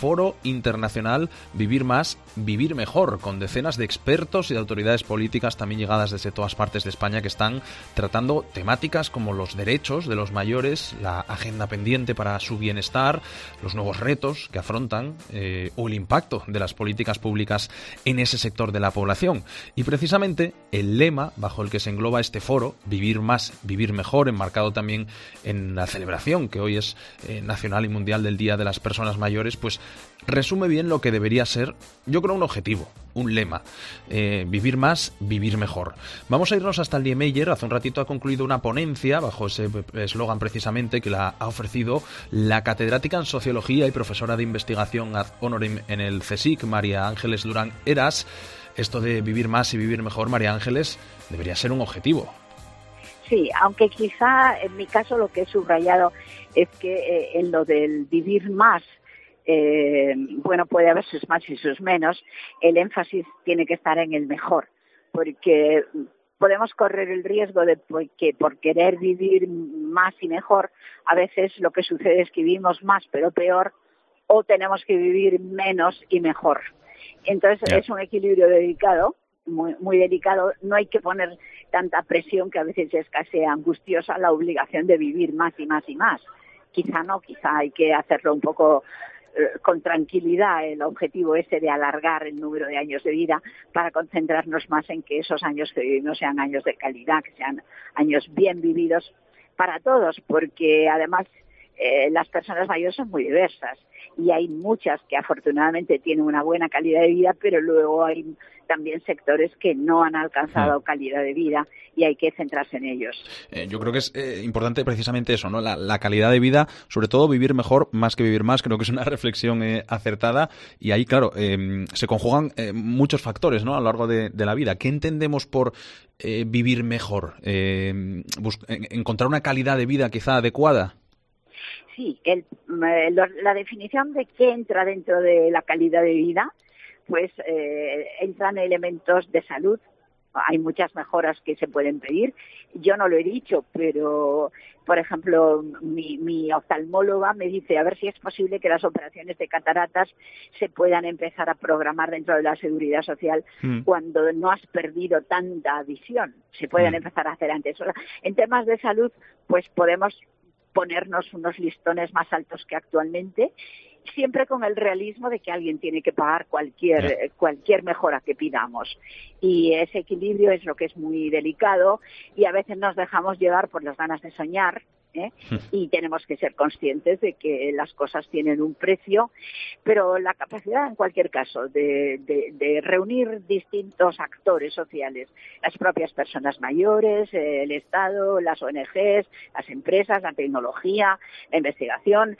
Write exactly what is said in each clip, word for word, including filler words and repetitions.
Foro Internacional Vivir Más, Vivir Mejor, con decenas de expertos y de autoridades políticas también llegadas desde todas partes de España que están tratando temáticas como los derechos de los mayores, la agenda pendiente para su bienestar, los nuevos retos que afrontan eh, o el impacto de las políticas públicas en ese sector de la población. Y precisamente el lema bajo el que se engloba este foro, Vivir Más, Vivir Mejor, enmarcado también en la celebración que hoy es eh, nacional y mundial del Día de las Personas Mayores, pues resume bien lo que debería ser, yo creo, un objetivo, un lema. Eh, vivir más, vivir mejor. Vamos a irnos hasta el Niemeyer. Hace un ratito ha concluido una ponencia bajo ese eslogan precisamente que la ha ofrecido la catedrática en Sociología y profesora de investigación ad honorem en el CSIC, María Ángeles Durán Heras. Esto de vivir más y vivir mejor, María Ángeles, debería ser un objetivo. Sí, aunque quizá en mi caso lo que he subrayado es que eh, en lo del vivir más, eh, bueno, puede haber sus más y sus menos, el énfasis tiene que estar en el mejor, porque podemos correr el riesgo de que por querer vivir más y mejor, a veces lo que sucede es que vivimos más pero peor, o tenemos que vivir menos y mejor. Entonces yeah. es un equilibrio delicado. Muy, muy delicado, no hay que poner tanta presión que a veces es casi angustiosa la obligación de vivir más y más y más. Quizá no, quizá hay que hacerlo un poco eh, con tranquilidad, el objetivo ese de alargar el número de años de vida para concentrarnos más en que esos años que vivimos sean años de calidad, que sean años bien vividos para todos, porque además eh, las personas mayores son muy diversas y hay muchas que afortunadamente tienen una buena calidad de vida, pero luego hay también sectores que no han alcanzado sí. calidad de vida y hay que centrarse en ellos. Eh, yo creo que es eh, importante precisamente eso, ¿no? La, la calidad de vida, sobre todo vivir mejor más que vivir más, creo que es una reflexión eh, acertada y ahí, claro, eh, se conjugan eh, muchos factores, ¿no? A lo largo de, de la vida. ¿Qué entendemos por eh, vivir mejor? Eh, bus- ¿Encontrar una calidad de vida quizá adecuada? Sí, el, la definición de qué entra dentro de la calidad de vida, pues eh, entran elementos de salud. Hay muchas mejoras que se pueden pedir. Yo no lo he dicho, pero, por ejemplo, mi, mi oftalmóloga me dice a ver si es posible que las operaciones de cataratas se puedan empezar a programar dentro de la Seguridad Social mm. cuando no has perdido tanta visión. Se pueden mm. empezar a hacer antes. En temas de salud, pues podemos ponernos unos listones más altos que actualmente, siempre con el realismo de que alguien tiene que pagar cualquier yeah. cualquier mejora que pidamos. Y ese equilibrio es lo que es muy delicado y a veces nos dejamos llevar por las ganas de soñar, ¿eh? y tenemos que ser conscientes de que las cosas tienen un precio, pero la capacidad en cualquier caso de, de, de reunir distintos actores sociales, las propias personas mayores, el Estado, las O N Ges, las empresas, la tecnología, la investigación,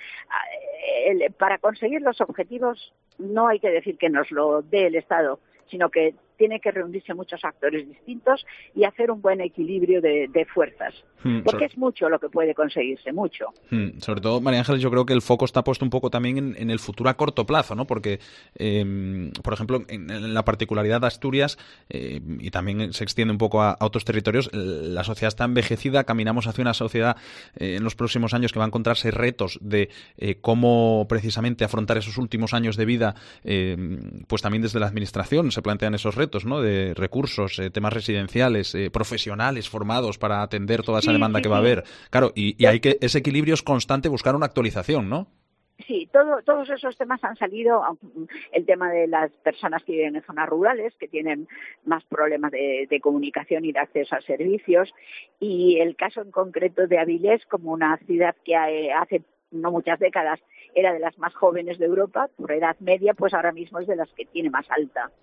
el, para conseguir los objetivos no hay que decir que nos lo dé el Estado, sino que tiene que reunirse muchos actores distintos y hacer un buen equilibrio de, de fuerzas. Hmm, porque sobre... es mucho lo que puede conseguirse, mucho. Hmm, sobre todo, María Ángeles, yo creo que el foco está puesto un poco también en, en el futuro a corto plazo, ¿no? Porque, eh, por ejemplo, en, en la particularidad de Asturias, eh, y también se extiende un poco a, a otros territorios, la sociedad está envejecida, caminamos hacia una sociedad eh, en los próximos años que va a encontrarse retos de eh, cómo precisamente afrontar esos últimos años de vida, eh, pues también desde la administración se plantean esos retos, ¿no? De recursos, eh, temas residenciales, eh, profesionales formados para atender toda esa sí, demanda sí, que va sí. a haber. Claro, y, y hay que ese equilibrio es constante, buscar una actualización, ¿no? Sí, todo, todos esos temas han salido, el tema de las personas que viven en zonas rurales, que tienen más problemas de, de comunicación y de acceso a servicios, y el caso en concreto de Avilés, como una ciudad que hace no muchas décadas era de las más jóvenes de Europa, por edad media, pues ahora mismo es de las que tiene más alta.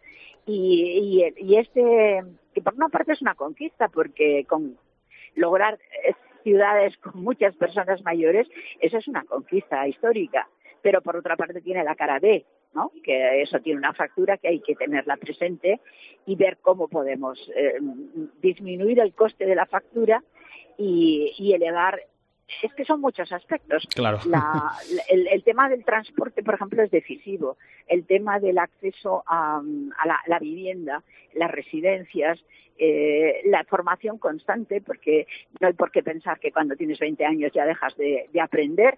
Y, y, y este, que por una parte es una conquista, porque con lograr ciudades con muchas personas mayores, eso es una conquista histórica, pero por otra parte tiene la cara B, ¿no? Que eso tiene una factura que hay que tenerla presente y ver cómo podemos eh, disminuir el coste de la factura y, y elevar. Es que son muchos aspectos. Claro. La, el, el tema del transporte, por ejemplo, es decisivo. El tema del acceso a, a la, la vivienda, las residencias, eh, la formación constante, porque no hay por qué pensar que cuando tienes veinte años ya dejas de, de aprender.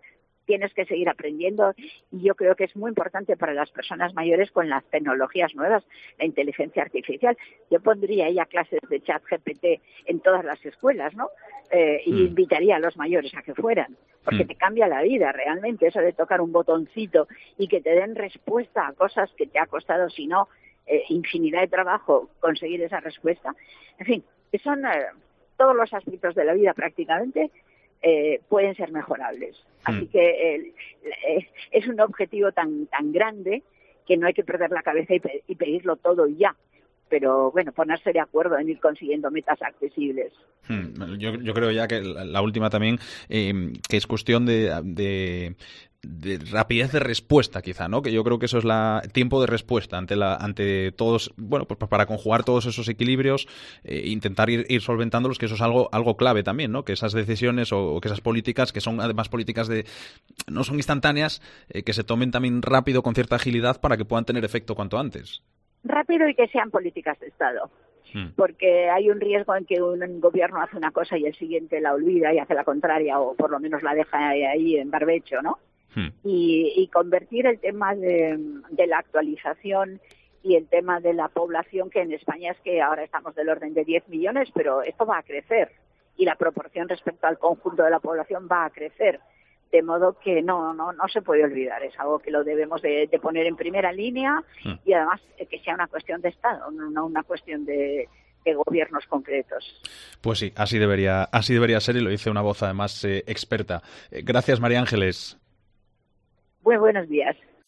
tienes que seguir aprendiendo, y yo creo que es muy importante para las personas mayores con las tecnologías nuevas, la inteligencia artificial. Yo pondría ya clases de chat G P T en todas las escuelas, ¿no? Eh, y mm. invitaría a los mayores a que fueran, porque mm. te cambia la vida realmente, eso de tocar un botoncito y que te den respuesta a cosas que te ha costado, si no, eh, infinidad de trabajo conseguir esa respuesta. En fin, que son eh, todos los aspectos de la vida prácticamente eh, pueden ser mejorables. Así mm. que eh, eh, es un objetivo tan tan grande que no hay que perder la cabeza y, pe- y pedirlo todo y ya. Pero bueno, ponerse de acuerdo en ir consiguiendo metas accesibles. Hmm. Yo, yo creo ya que la, la última también, eh, que es cuestión de, de, de rapidez de respuesta, quizá, ¿no? Que yo creo que eso es la tiempo de respuesta ante la ante todos, bueno, pues para conjugar todos esos equilibrios, eh, intentar ir, ir solventándolos, que eso es algo algo clave también, ¿no? Que esas decisiones o, o que esas políticas, que son además políticas de no son instantáneas, eh, que se tomen también rápido, con cierta agilidad, para que puedan tener efecto cuanto antes. Rápido y que sean políticas de Estado, hmm. porque hay un riesgo en que un gobierno hace una cosa y el siguiente la olvida y hace la contraria, o por lo menos la deja ahí en barbecho, ¿no? Hmm. Y, y convertir el tema de, de la actualización y el tema de la población, que en España es que ahora estamos del orden de diez millones, pero esto va a crecer y la proporción respecto al conjunto de la población va a crecer. De modo que no no no se puede olvidar, es algo que lo debemos de, de poner en primera línea mm. y además que sea una cuestión de Estado, no una cuestión de, de gobiernos concretos. Pues sí, así debería así debería ser, y lo dice una voz además eh, experta. Eh, gracias, María Ángeles. Muy buenos días.